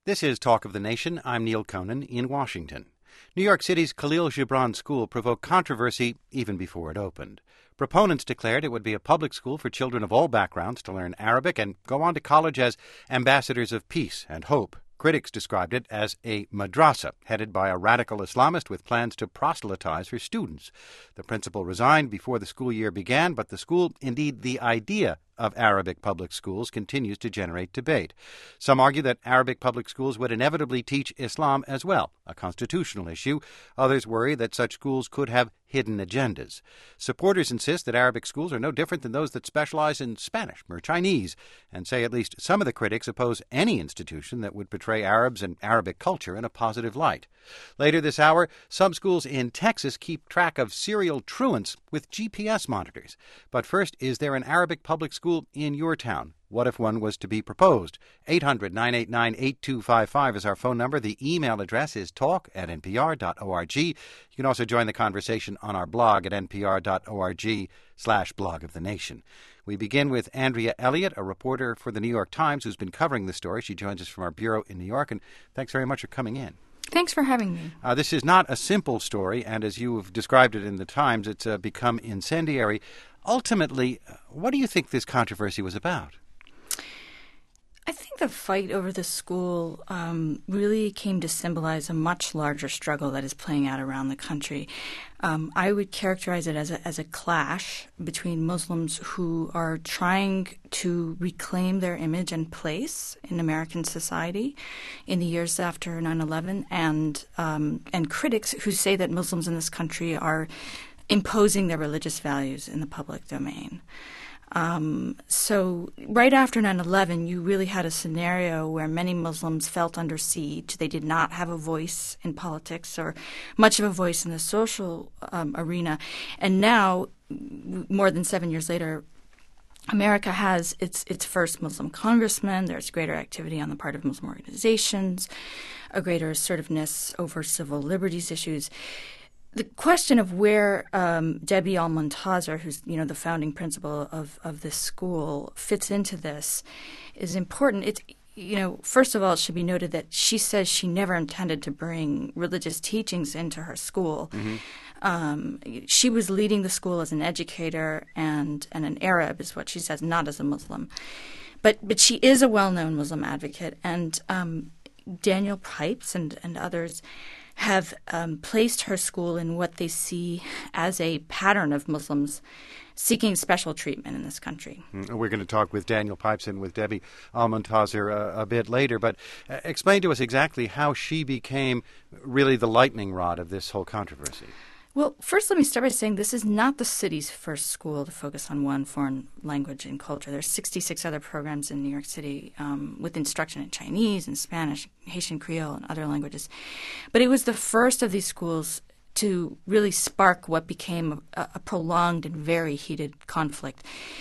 This is Talk of the Nation. I'm Neil Conan in Washington. New York City's Khalil Gibran School provoked controversy even before it opened. Proponents declared it would be a public school for children of all backgrounds to learn Arabic and go on to college as ambassadors of peace and hope. Critics described it as a madrasa, headed by a radical Islamist with plans to proselytize her students. The principal resigned before the school year began, but the school, indeed the idea of Arabic public schools, continues to generate debate. Some argue that Arabic public schools would inevitably teach Islam as well, a constitutional issue. Others worry that such schools could have hidden agendas. Supporters insist that Arabic schools are no different than those that specialize in Spanish or Chinese, and say at least some of the critics oppose any institution that would portray Arabs and Arabic culture in a positive light. Later this hour, some schools in Texas keep track of serial truants with GPS monitors. But first, is there an Arabic public school in your town? What if one was to be proposed? 800-989-8255 is our phone number. The email address is talk@npr.org. You can also join the conversation on our blog at npr.org/blog of the nation. We begin with Andrea Elliott, a reporter for the New York Times who's been covering the story. She joins us from our bureau in New York, and thanks very much for coming in. Thanks for having me. This is not a simple story, and as you have described it in the Times, it's become incendiary. Ultimately, what do you think this controversy was about? I think the fight over the school really came to symbolize a much larger struggle that is playing out around the country. I would characterize it as a clash between Muslims who are trying to reclaim their image and place in American society in the years after 9/11, and critics who say that Muslims in this country are imposing their religious values in the public domain. So right after 9/11, you really had a scenario where many Muslims felt under siege. They did not have a voice in politics or much of a voice in the social arena. And now, more than 7 years later, America has its first Muslim congressman. There's greater activity on the part of Muslim organizations, a greater assertiveness over civil liberties issues. The question of where Debbie Almontazar, who's the founding principal of this school, fits into this is important. It's first of all, it should be noted that she says she never intended to bring religious teachings into her school. Mm-hmm. She was leading the school as an educator and an Arab, is what she says, not as a Muslim. But she is a well-known Muslim advocate, and Daniel Pipes and others have placed her school in what they see as a pattern of Muslims seeking special treatment in this country. We're going to talk with Daniel Pipes and with Debbie Almontazar a bit later, but explain to us exactly how she became really the lightning rod of this whole controversy. Well, first let me start by saying this is not the city's first school to focus on one foreign language and culture. There's 66 other programs in New York City with instruction in Chinese and Spanish, Haitian Creole, and other languages. But it was the first of these schools to really spark what became a prolonged and very heated conflict.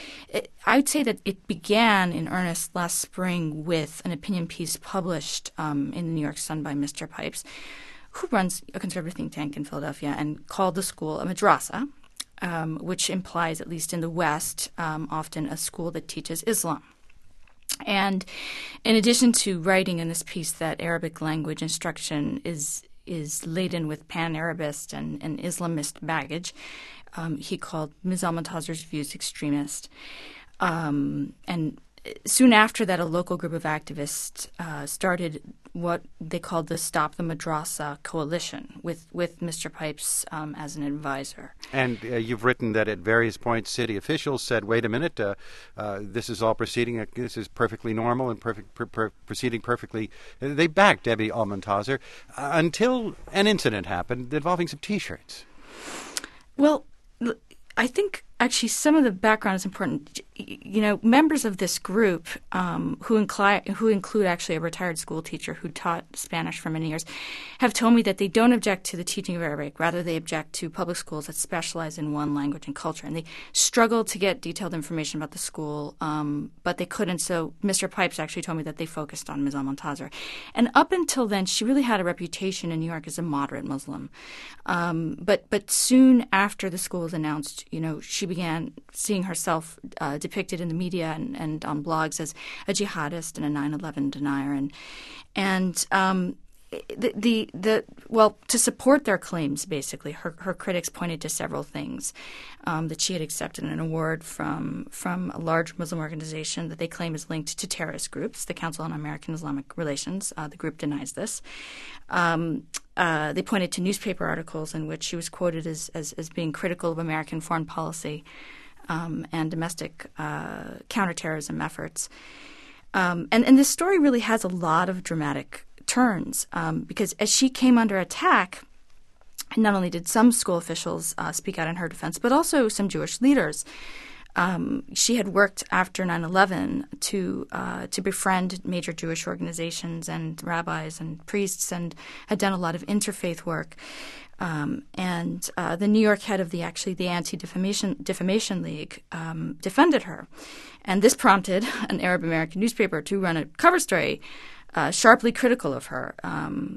I'd say that it began in earnest last spring with an opinion piece published in the New York Sun by Mr. Pipes, who runs a conservative think tank in Philadelphia, and called the school a madrasa, which implies, at least in the West, often a school that teaches Islam. And in addition to writing in this piece that Arabic language instruction is laden with pan-Arabist and Islamist baggage, he called Ms. Almontazar's views extremist. And soon after that, a local group of activists started what they called the Stop the Madrasa Coalition with Mr. Pipes as an advisor. And you've written that at various points city officials said, wait a minute, this is all proceeding, this is perfectly normal and proceeding perfectly. They backed Debbie Almontazar until an incident happened involving some T-shirts. Well, I think actually some of the background is important. Members of this group who include actually a retired school teacher who taught Spanish for many years have told me that they don't object to the teaching of Arabic. Rather, they object to public schools that specialize in one language and culture. And they struggled to get detailed information about the school, but they couldn't. So Mr. Pipes actually told me that they focused on Ms. Almontazar. And up until then, she really had a reputation in New York as a moderate Muslim. But soon after the school was announced, she began seeing herself depicted in the media and on blogs as a jihadist and a 9/11 denier, and to support their claims, basically, her critics pointed to several things. That she had accepted an award from a large Muslim organization that they claim is linked to terrorist groups, the Council on American Islamic Relations. The group denies this. They pointed to newspaper articles in which she was quoted as being critical of American foreign policy and domestic counterterrorism efforts. And this story really has a lot of dramatic turns because as she came under attack, not only did some school officials speak out in her defense, but also some Jewish leaders. She had worked after 9/11 to befriend major Jewish organizations and rabbis and priests, and had done a lot of interfaith work. And the New York head of the Anti-Defamation League defended her, and this prompted an Arab American newspaper to run a cover story sharply critical of her. And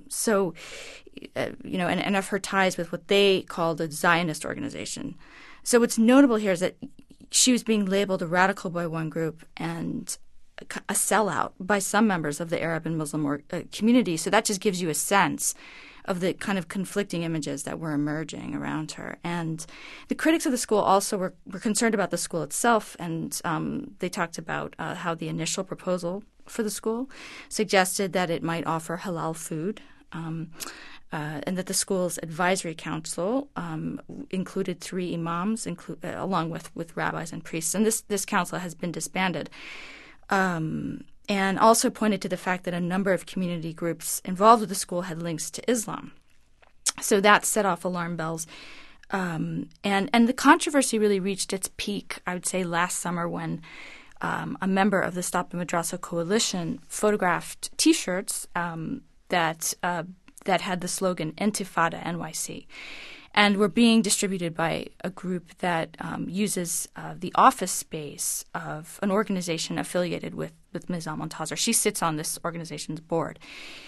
of her ties with what they called a Zionist organization. So what's notable here is that she was being labeled a radical by one group and a sellout by some members of the Arab and Muslim community. So that just gives you a sense of the kind of conflicting images that were emerging around her. And the critics of the school also were concerned about the school itself, and they talked about how the initial proposal for the school suggested that it might offer halal food, and that the school's advisory council included 3 imams, along with rabbis and priests. And this council has been disbanded. And also pointed to the fact that a number of community groups involved with the school had links to Islam. So that set off alarm bells. And the controversy really reached its peak, I would say, last summer when a member of the Stop the Madrasa Coalition photographed T-shirts that had the slogan Intifada NYC, and were being distributed by a group that uses the office space of an organization affiliated with Ms. Almontazar. She sits on this organization's board.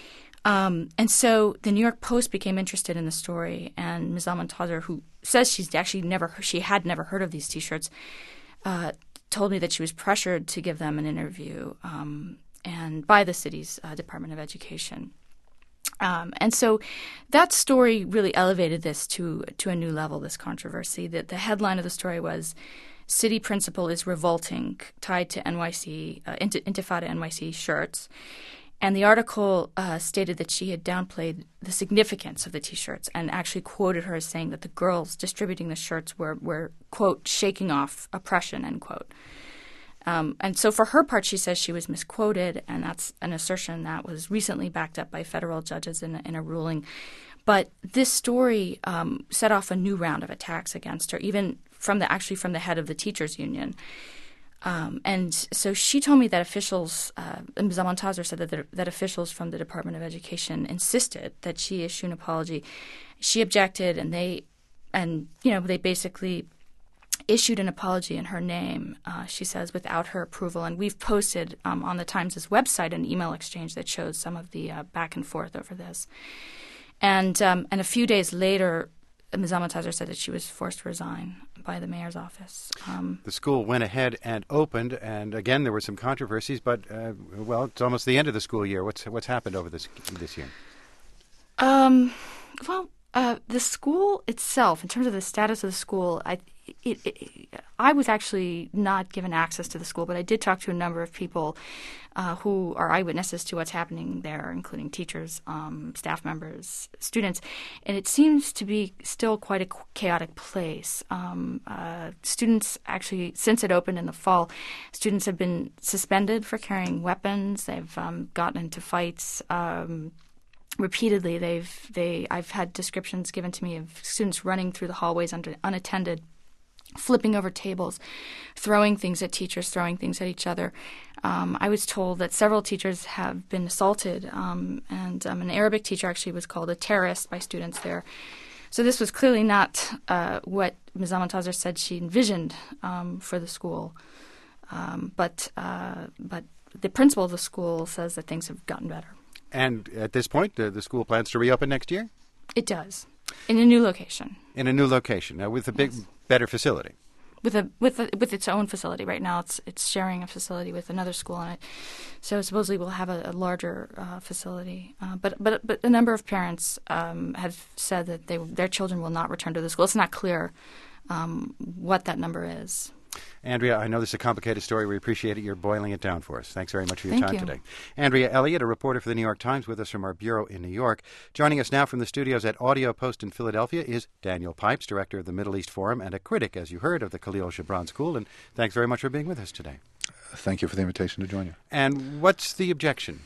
And so the New York Post became interested in the story, and Ms. Almontazar, who says she had never heard of these T-shirts, told me that she was pressured to give them an interview and by the city's Department of Education. And so that story really elevated this to a new level, this controversy. The headline of the story was, "City Principal is Revolting, Tied to NYC, Intifada NYC Shirts." And the article stated that she had downplayed the significance of the T-shirts and actually quoted her as saying that the girls distributing the shirts were quote, shaking off oppression, end quote. And so for her part, she says she was misquoted, and that's an assertion that was recently backed up by federal judges in a ruling. But this story set off a new round of attacks against her, even from the head of the teachers union. And so she told me that officials, Ms. Almontazar said that officials from the Department of Education insisted that she issue an apology. She objected, and they basically issued an apology in her name, she says, without her approval. And we've posted on the Times' website an email exchange that shows some of the back and forth over this. And a few days later, Ms. Almontazar said that she was forced to resign by the mayor's office. The school went ahead and opened, and again there were some controversies. But it's almost the end of the school year. What's happened over this year? The school itself, in terms of the status of the school, I was actually not given access to the school, but I did talk to a number of people who are eyewitnesses to what's happening there, including teachers, staff members, students. And it seems to be still quite a chaotic place. Students actually, since it opened in the fall, students have been suspended for carrying weapons. They've gotten into fights. Repeatedly, I've had descriptions given to me of students running through the hallways unattended, flipping over tables, throwing things at teachers, throwing things at each other. I was told that several teachers have been assaulted, and an Arabic teacher actually was called a terrorist by students there. So this was clearly not what Ms. Almontazar said she envisioned for the school. But the principal of the school says that things have gotten better. And at this point, the school plans to reopen next year? It does, in a new location. In a new location, now with a better facility. with its own facility. Right now, it's sharing a facility with another school on it. So supposedly we'll have a larger facility. But a number of parents have said that their children will not return to the school. It's not clear what that number is. Andrea, I know this is a complicated story. We appreciate it. You're boiling it down for us. Thanks very much for your time today. Andrea Elliott, a reporter for the New York Times, with us from our bureau in New York. Joining us now from the studios at Audio Post in Philadelphia is Daniel Pipes, director of the Middle East Forum and a critic, as you heard, of the Khalil Gibran School. And thanks very much for being with us today. Thank you for the invitation to join you. And what's the objection?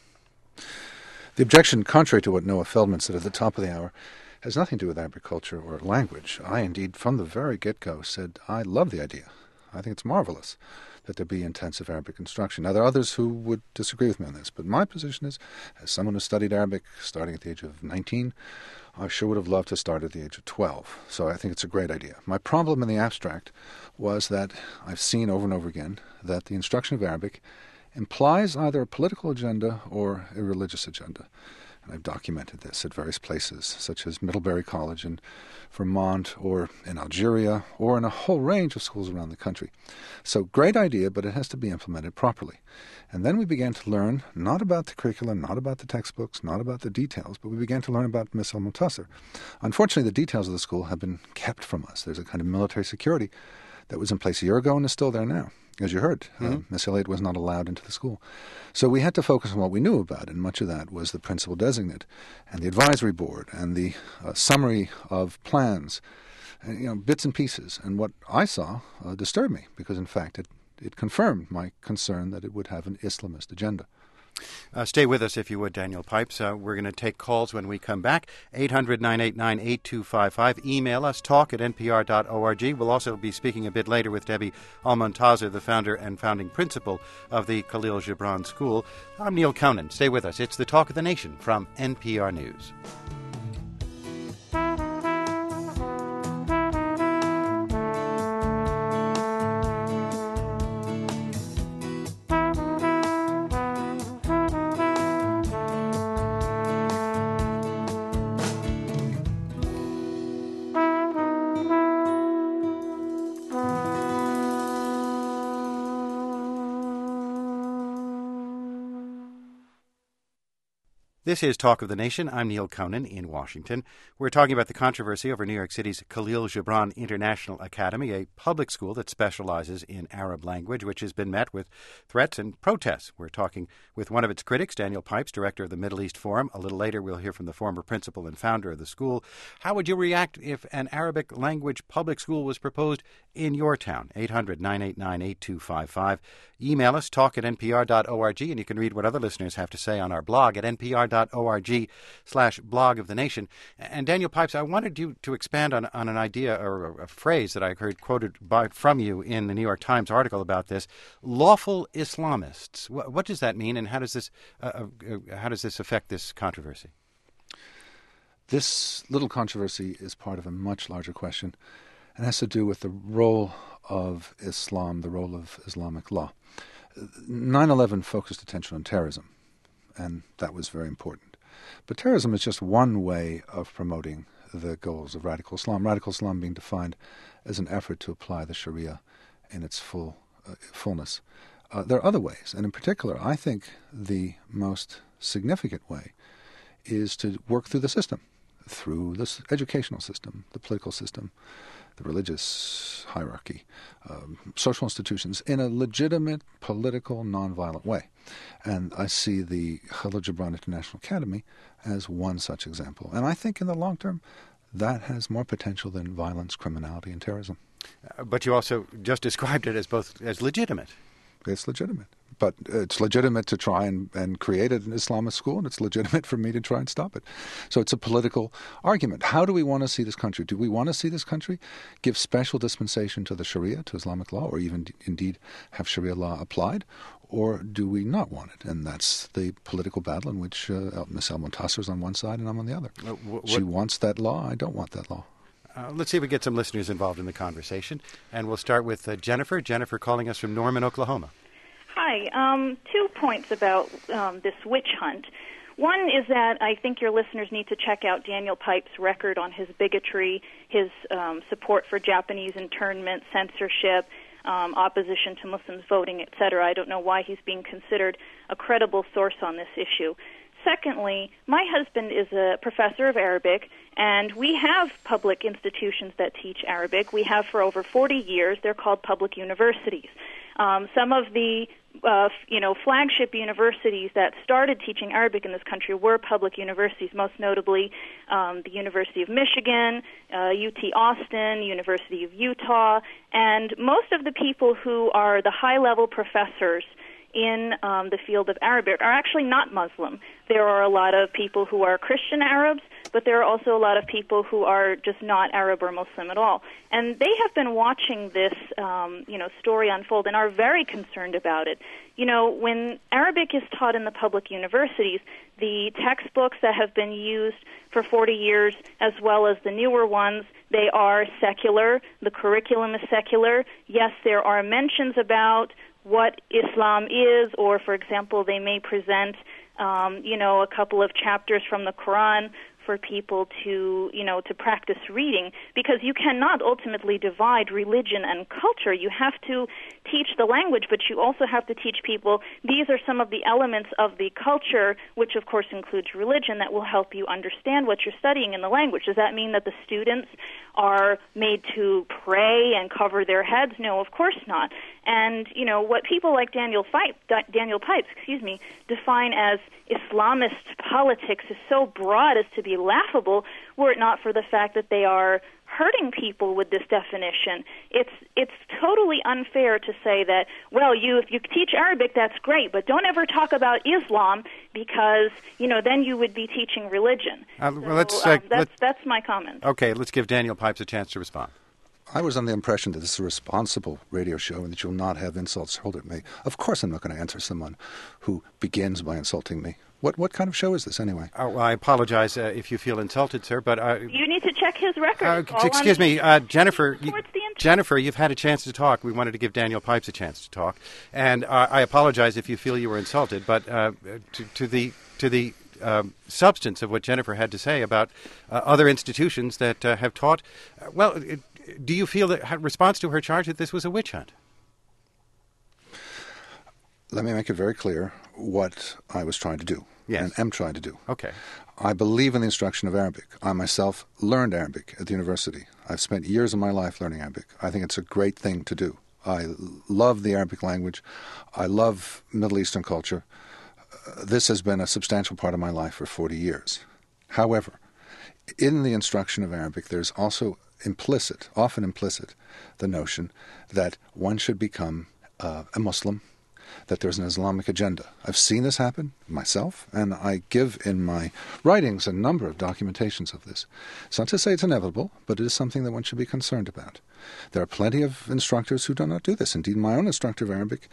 The objection, contrary to what Noah Feldman said at the top of the hour, has nothing to do with agriculture or language. I, indeed, from the very get-go, said I love the idea. I think it's marvelous that there be intensive Arabic instruction. Now, there are others who would disagree with me on this, but my position is, as someone who studied Arabic starting at the age of 19, I sure would have loved to start at the age of 12. So I think it's a great idea. My problem in the abstract was that I've seen over and over again that the instruction of Arabic implies either a political agenda or a religious agenda. And I've documented this at various places, such as Middlebury College in Vermont, or in Algeria, or in a whole range of schools around the country. So great idea, but it has to be implemented properly. And then we began to learn not about the curriculum, not about the textbooks, not about the details, but we began to learn about Miss Al-Muntasir. Unfortunately, the details of the school have been kept from us. There's a kind of military security that was in place a year ago and is still there now. As you heard, Miss Elliott was not allowed into the school. So we had to focus on what we knew about, and much of that was the principal designate and the advisory board and the summary of plans, bits and pieces. And what I saw disturbed me because, in fact, it confirmed my concern that it would have an Islamist agenda. Stay with us, if you would, Daniel Pipes. We're going to take calls when we come back. 800-989-8255. Email us, talk@npr.org. We'll also be speaking a bit later with Debbie Al-Muntasir, the founder and founding principal of the Khalil Gibran School. I'm Neil Conan. Stay with us. It's the Talk of the Nation from NPR News. This is Talk of the Nation. I'm Neil Conan in Washington. We're talking about the controversy over New York City's Khalil Gibran International Academy, a public school that specializes in Arab language, which has been met with threats and protests. We're talking with one of its critics, Daniel Pipes, director of the Middle East Forum. A little later, we'll hear from the former principal and founder of the school. How would you react if an Arabic language public school was proposed in your town? 800-989-8255. Email us, talk@npr.org, and you can read what other listeners have to say on our blog at npr.org/blog of the nation. And Daniel Pipes, I wanted you to expand on an idea or a phrase that I heard quoted from you in the New York Times article about this: lawful Islamists. What does that mean, and how does this affect this controversy? This little controversy is part of a much larger question and has to do with the role of Islam, the role of Islamic law. 9/11 focused attention on terrorism, and that was very important. But terrorism is just one way of promoting the goals of radical Islam. Radical Islam being defined as an effort to apply the Sharia in its fullness. There are other ways, and in particular, I think the most significant way is to work through the system, through the educational system, the political system, the religious hierarchy, social institutions, in a legitimate, political, nonviolent way. And I see the Khalil Gibran International Academy as one such example. And I think in the long term, that has more potential than violence, criminality, and terrorism. But you also just described it as legitimate. It's legitimate. But it's legitimate to try and create an Islamist school, and it's legitimate for me to try and stop it. So it's a political argument. How do we want to see this country? Do we want to see this country give special dispensation to the Sharia, to Islamic law, or even indeed have Sharia law applied? Or do we not want it? And that's the political battle in which Ms. Al-Muntasir is on one side and I'm on the other. She wants that law. I don't want that law. Let's see if we get some listeners involved in the conversation. And we'll start with Jennifer. Jennifer calling us from Norman, Oklahoma. Hi. 2 points about this witch hunt. One is that I think your listeners need to check out Daniel Pipe's record on his bigotry, his support for Japanese internment, censorship, opposition to Muslims voting, etc. I don't know why he's being considered a credible source on this issue. Secondly, my husband is a professor of Arabic, and we have public institutions that teach Arabic. We have for over 40 years. They're called public universities. Some of the flagship universities that started teaching Arabic in this country were public universities, most notably the University of Michigan, UT Austin, University of Utah, and most of the people who are the high-level professors in the field of Arabic are actually not Muslim. There are a lot of people who are Christian Arabs, but there are also a lot of people who are just not Arab or Muslim at all. And they have been watching this, story unfold and are very concerned about it. You know, when Arabic is taught in the public universities, the textbooks that have been used for 40 years, as well as the newer ones, they are secular. The curriculum is secular. Yes, there are mentions about what Islam is, or, for example, they may present, a couple of chapters from the Quran for people to practice reading, because you cannot ultimately divide religion and culture. You have to teach the language, but you also have to teach people these are some of the elements of the culture, which of course includes religion, that will help you understand what you're studying in the language. Does that mean that the students are made to pray and cover their heads? No, of course not. And, what people like Daniel Pipes, define as Islamist politics is so broad as to be laughable, were it not for the fact that they are hurting people with this definition. It's totally unfair to say that, well, if you teach Arabic, that's great, but don't ever talk about Islam because, then you would be teaching religion. That's my comment. Okay, let's give Daniel Pipes a chance to respond. I was under the impression that this is a responsible radio show and that you'll not have insults hurled at me. Of course I'm not going to answer someone who begins by insulting me. What kind of show is this, anyway? Oh, well, I apologize if you feel insulted, sir, but... you need to check his record. Excuse me, Jennifer, Jennifer, you've had a chance to talk. We wanted to give Daniel Pipes a chance to talk. And I apologize if you feel you were insulted, but to the substance of what Jennifer had to say about other institutions that have taught... do you feel that response to her charge that this was a witch hunt? Let me make it very clear what I was trying to do and am trying to do. Okay. I believe in the instruction of Arabic. I myself learned Arabic at the university. I've spent years of my life learning Arabic. I think it's a great thing to do. I love the Arabic language. I love Middle Eastern culture. This has been a substantial part of my life for 40 years. However, in the instruction of Arabic, there's also often implicit, the notion that one should become a Muslim, that there's an Islamic agenda. I've seen this happen myself, and I give in my writings a number of documentations of this. It's not to say it's inevitable, but it is something that one should be concerned about. There are plenty of instructors who do not do this. Indeed, my own instructor of Arabic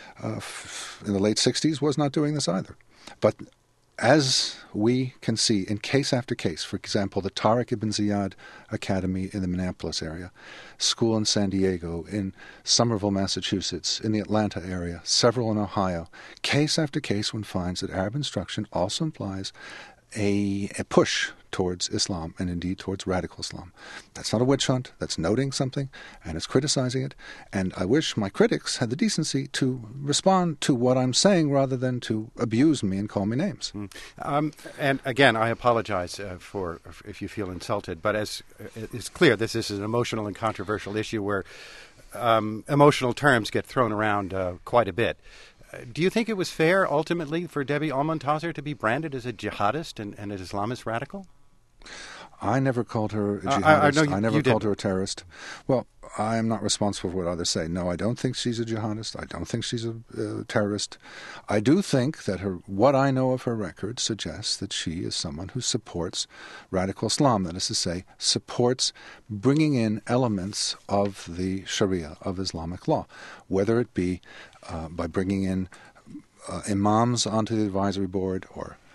in the late 60s was not doing this either. But as we can see in case after case, for example, the Tariq ibn Ziyad Academy in the Minneapolis area, school in San Diego, in Somerville, Massachusetts, in the Atlanta area, several in Ohio, case after case one finds that Arab instruction also implies a push towards Islam and indeed towards radical Islam. That's not a witch hunt. That's noting something and it's criticizing it. And I wish my critics had the decency to respond to what I'm saying rather than to abuse me and call me names. And again, I apologize for if you feel insulted, but as it's clear, this is an emotional and controversial issue where emotional terms get thrown around quite a bit. Do you think it was fair, ultimately, for Debbie Almontazer to be branded as a jihadist and an Islamist radical? I never called her a jihadist. I never called her a terrorist. Well, I am not responsible for what others say. No, I don't think she's a jihadist. I don't think she's a terrorist. I do think that what I know of her record suggests that she is someone who supports radical Islam, that is to say, supports bringing in elements of the Sharia, of Islamic law, whether it be by bringing in imams onto the advisory board or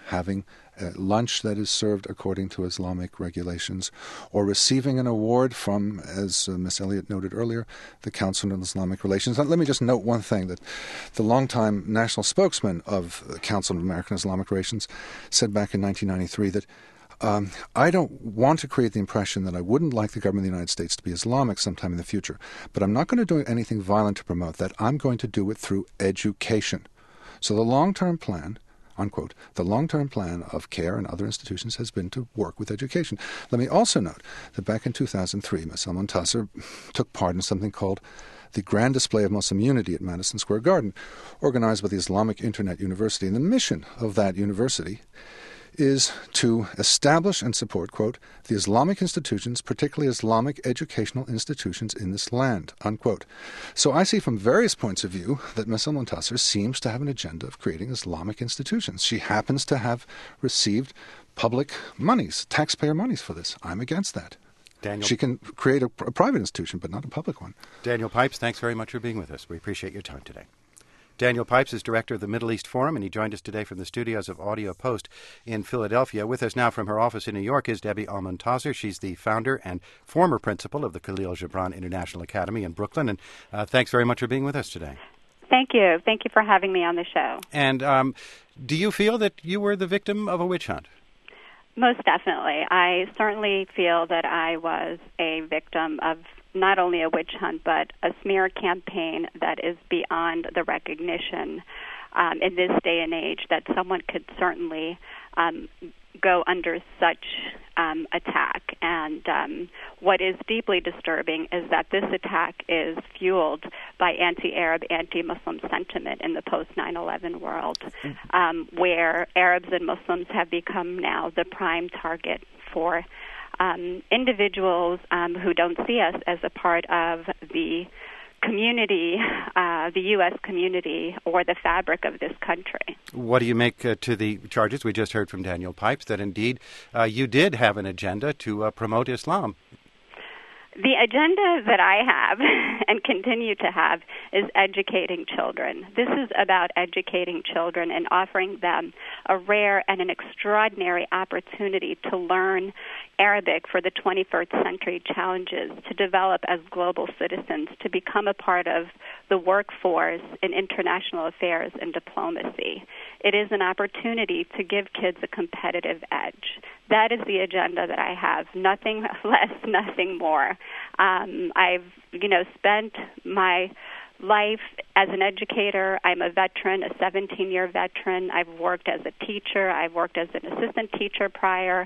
having lunch that is served according to Islamic regulations, or receiving an award from, as Ms. Elliott noted earlier, the Council on Islamic Relations. And let me just note one thing, that the longtime national spokesman of the Council on American Islamic Relations said back in 1993 that I don't want to create the impression that I wouldn't like the government of the United States to be Islamic sometime in the future, but I'm not going to do anything violent to promote that. I'm going to do it through education. So the long-term plan, unquote, the long-term plan of CARE and other institutions has been to work with education. Let me also note that back in 2003, Ms. Al-Montasser took part in something called the Grand Display of Muslim Unity at Madison Square Garden, organized by the Islamic Internet University. And the mission of that university is to establish and support, quote, the Islamic institutions, particularly Islamic educational institutions in this land, unquote. So I see from various points of view that Ms. Al-Montasser seems to have an agenda of creating Islamic institutions. She happens to have received public monies, taxpayer monies for this. I'm against that. Daniel, she can create a private institution, but not a public one. Daniel Pipes, thanks very much for being with us. We appreciate your time today. Daniel Pipes is director of the Middle East Forum, and he joined us today from the studios of Audio Post in Philadelphia. With us now from her office in New York is Debbie Al-Montasser. She's the founder and former principal of the Khalil Gibran International Academy in Brooklyn. And thanks very much for being with us today. Thank you. Thank you for having me on the show. And do you feel that you were the victim of a witch hunt? Most definitely. I certainly feel that I was a victim of not only a witch hunt, but a smear campaign that is beyond the recognition in this day and age that someone could certainly go under such attack. And what is deeply disturbing is that this attack is fueled by anti-Arab, anti-Muslim sentiment in the post-9/11 world, where Arabs and Muslims have become now the prime target for individuals who don't see us as a part of the community, the U.S. community, or the fabric of this country. What do you make to the charges we just heard from Daniel Pipes that indeed you did have an agenda to promote Islam? The agenda that I have and continue to have is educating children. This is about educating children and offering them a rare and an extraordinary opportunity to learn Arabic for the 21st century challenges, to develop as global citizens, to become a part of the workforce in international affairs and diplomacy. It is an opportunity to give kids a competitive edge. That is the agenda that I have. Nothing less, nothing more. I've, spent my life as an educator. I'm a veteran, a 17-year veteran. I've worked as a teacher. I've worked as an assistant teacher prior,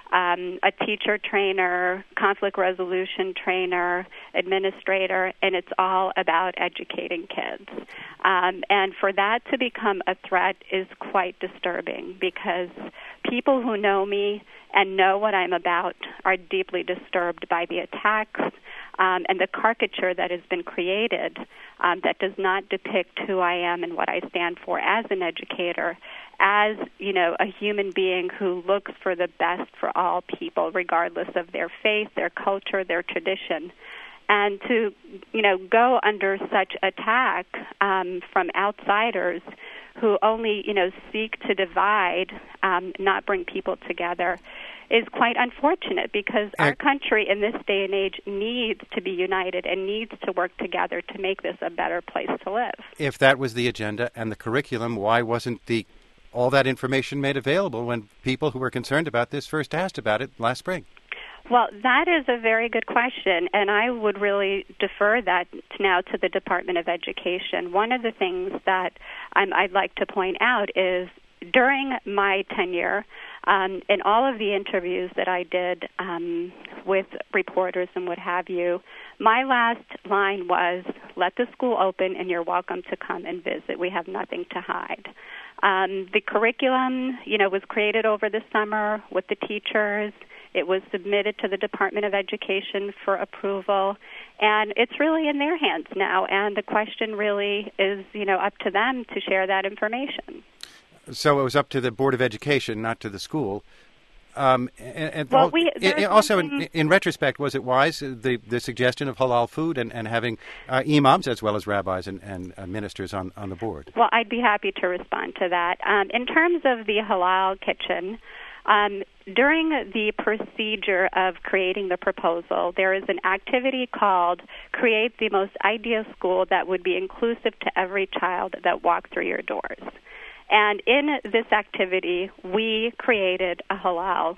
a teacher trainer, conflict resolution trainer, administrator, and it's all about educating kids. And for that to become a threat is quite disturbing because people who know me and know what I'm about are deeply disturbed by the attacks and the caricature that has been created that does not depict who I am and what I stand for as an educator, as, a human being who looks for the best for all people, regardless of their faith, their culture, their tradition. And to, go under such attack from outsiders who only, seek to divide, not bring people together, is quite unfortunate because our country in this day and age needs to be united and needs to work together to make this a better place to live. If that was the agenda and the curriculum, why wasn't all that information made available when people who were concerned about this first asked about it last spring? Well, that is a very good question, and I would really defer that now to the Department of Education. One of the things that I'd like to point out is during my tenure, in all of the interviews that I did with reporters and what have you, my last line was, let the school open and you're welcome to come and visit. We have nothing to hide. The curriculum, was created over the summer with the teachers. It was submitted to the Department of Education for approval, and it's really in their hands now, and the question really is, up to them to share that information. So it was up to the Board of Education, not to the school. Also, in retrospect, was it wise, the suggestion of halal food and having imams as well as rabbis and ministers on the board? Well, I'd be happy to respond to that. In terms of the halal kitchen, during the procedure of creating the proposal, there is an activity called Create the Most Ideal School that would be inclusive to every child that walks through your doors. And in this activity, we created a halal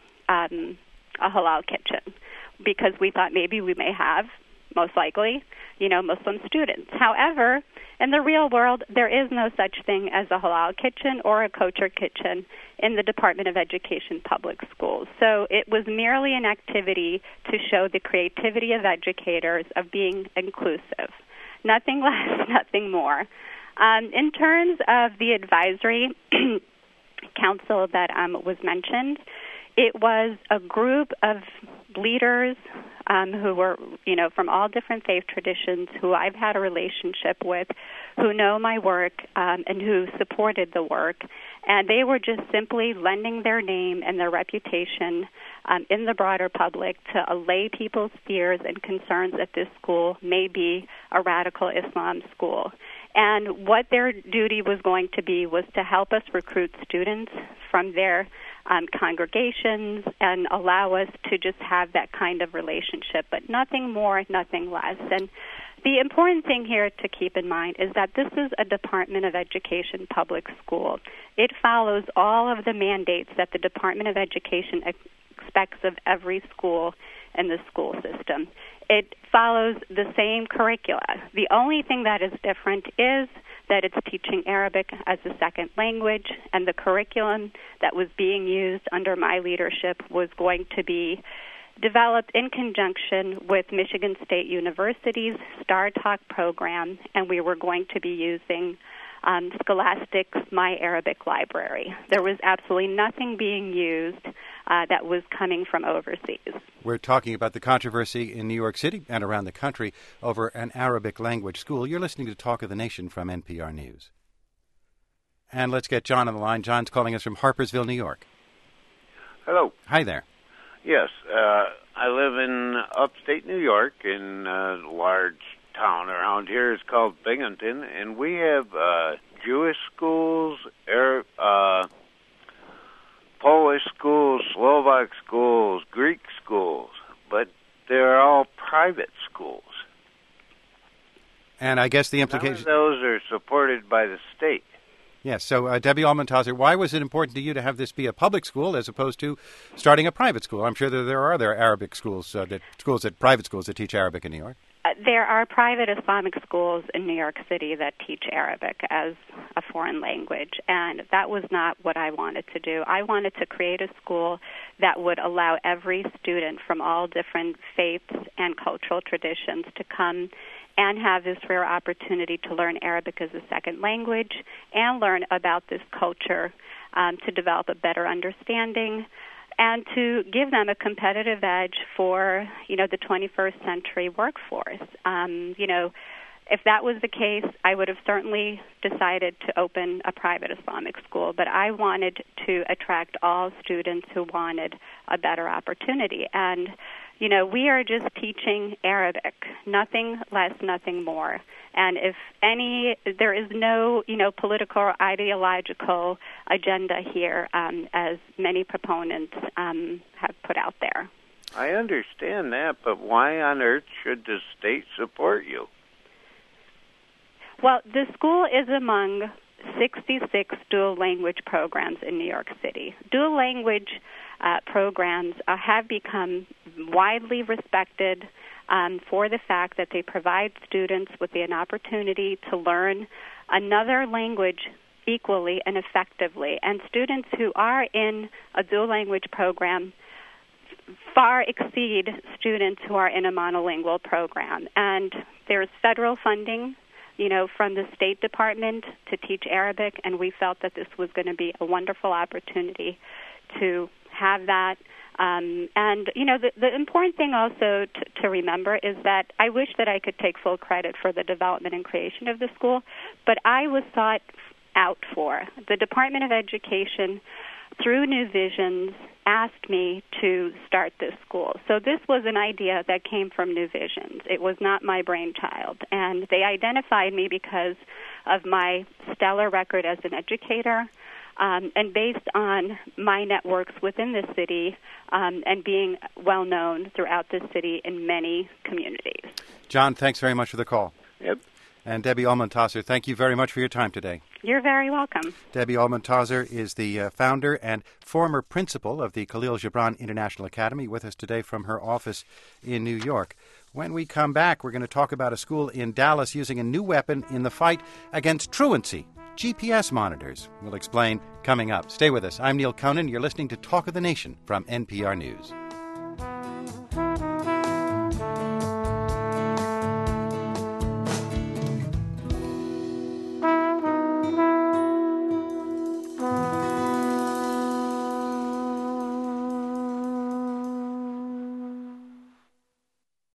kitchen because we thought maybe we may have, most likely, Muslim students. However, in the real world, there is no such thing as a halal kitchen or a kosher kitchen in the Department of Education public schools. So it was merely an activity to show the creativity of educators of being inclusive. Nothing less, nothing more. In terms of the advisory council that was mentioned, it was a group of leaders who were, from all different faith traditions, who I've had a relationship with, who know my work and who supported the work. And they were just simply lending their name and their reputation in the broader public to allay people's fears and concerns that this school may be a radical Islam school. And what their duty was going to be was to help us recruit students from their congregations and allow us to just have that kind of relationship, but nothing more, nothing less. And the important thing here to keep in mind is that this is a Department of Education public school. It follows all of the mandates that the Department of Education expects of every school in the school system. It follows the same curricula. The only thing that is different is that it's teaching Arabic as a second language, and the curriculum that was being used under my leadership was going to be developed in conjunction with Michigan State University's StarTalk program, and we were going to be using Scholastic's My Arabic Library. There was absolutely nothing being used that was coming from overseas. We're talking about the controversy in New York City and around the country over an Arabic language school. You're listening to Talk of the Nation from NPR News. And let's get John on the line. John's calling us from Harpersville, New York. Hello. Hi there. Yes, I live in upstate New York in a large town around here. It's called Binghamton, and we have Jewish schools, Polish schools, Slovak schools, Greek schools, but they're all private schools. And I guess the implication... None of those are supported by the state. Yes, so Debbie Almontazer, why was it important to you to have this be a public school as opposed to starting a private school? I'm sure that there are other Arabic schools, private schools that teach Arabic in New York. There are private Islamic schools in New York City that teach Arabic as a foreign language, and that was not what I wanted to do. I wanted to create a school that would allow every student from all different faiths and cultural traditions to come and have this rare opportunity to learn Arabic as a second language and learn about this culture to develop a better understanding and to give them a competitive edge for, the 21st century workforce. If that was the case, I would have certainly decided to open a private Islamic school, but I wanted to attract all students who wanted a better opportunity. And we are just teaching Arabic, nothing less, nothing more. And there is no, political or ideological agenda here, as many proponents have put out there. I understand that, but why on earth should the state support you? Well, the school is among 66 dual language programs in New York City. Dual language programs have become widely respected for the fact that they provide students with an opportunity to learn another language equally and effectively. And students who are in a dual language program far exceed students who are in a monolingual program. And there's federal funding from the State Department to teach Arabic, and we felt that this was going to be a wonderful opportunity to have that. The important thing also to remember is that I wish that I could take full credit for the development and creation of the school, but I was sought out for. The Department of Education through New Visions, asked me to start this school. So this was an idea that came from New Visions. It was not my brainchild. And they identified me because of my stellar record as an educator, and based on my networks within the city and being well known throughout the city in many communities. John, thanks very much for the call. Yep. And Debbie Allman-Tauser, thank you very much for your time today. You're very welcome. Debbie Allman-Tauser is the founder and former principal of the Khalil Gibran International Academy, with us today from her office in New York. When we come back, we're going to talk about a school in Dallas using a new weapon in the fight against truancy, GPS monitors. We'll explain coming up. Stay with us. I'm Neil Conan. You're listening to Talk of the Nation from NPR News.